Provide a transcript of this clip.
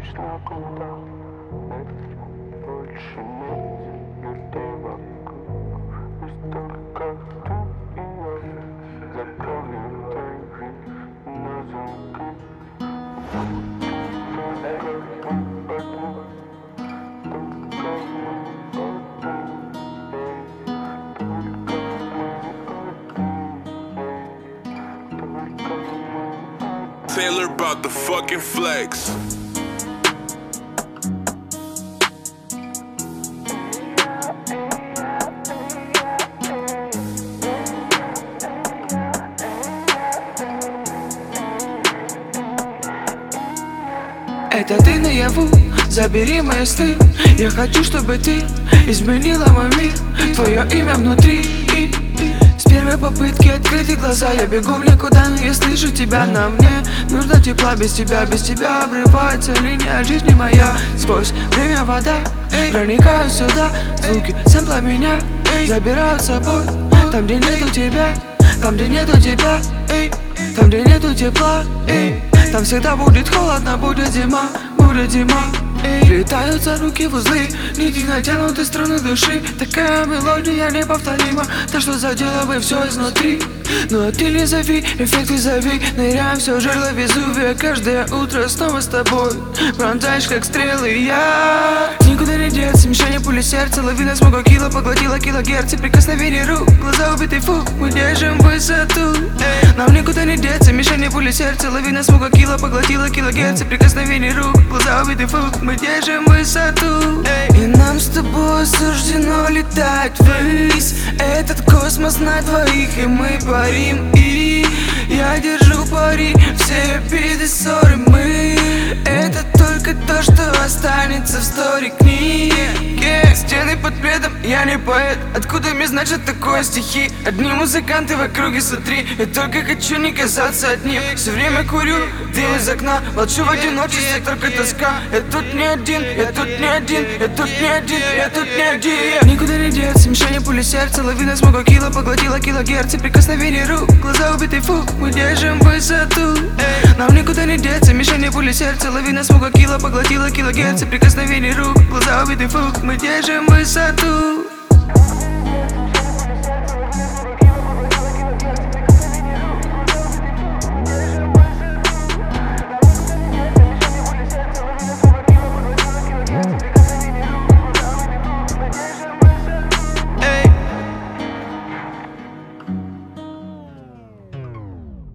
точно куда. Больше нет людей вокруг, лишь только ты и я. Закрыли двери на замки. Taylor about the fucking flex. Это ты наяву, забери мои сны. Я хочу, чтобы ты изменила мой мир. Твое имя внутри. С первой попытки открыть глаза я бегу в никуда, но я слышу тебя на мне. Нужно тепла, без тебя обрывается линия жизни моя. Сквозь время вода, проникаю сюда. Звуки сэмпла меня забирают с собой. Там, где нету тебя, там, где нету тебя, там, где нету тепла, там всегда будет холодно, будет зима, будет зима. Летаются руки в узлы, нити натянуты струны души. Такая мелодия неповторима, то, что заделывай все изнутри. Ну а ты не зови, эффект визави. Ныряем все в жерло Везувия. Каждое утро снова с тобой пронзаешь как стрелы. Я никуда не деться, мишени пули сердца. Лавина смога кило, поглотила килогерцы. Прикосновение рук, глаза убитый фук. Мы держим высоту. Нам никуда не деться, мишени пули сердца. Лавина смога кило, поглотила килогерцы. Прикосновение рук, глаза убитый фук. Мы держим высоту. И нам с тобой суждено летать ввысь. Этот космос на двоих, и мы парим. И я держу пари, все обиды, ссоры мы. Это только то, что останется в стори книге. Стены под пледом, я не поэт. Откуда мне значит такое стихи? Одни музыканты в округе, смотри. Я только хочу не казаться одним. Все время курю дым из окна. Молчу в одиночестве, только тоска. Я тут не один, я тут не один, я тут не один, я тут не один. Никуда не деться, мишени пули сердца. Лавина смога кило, поглотила килогерцы. Прикосновение рук, глаза убитый фук. Мы держим высоту. Нам никуда не деться, мишени пули сердца. Лавина смога кило, поглотила килогерцы. Прикосновение рук, глаза убитый фук. Мы держим высоту.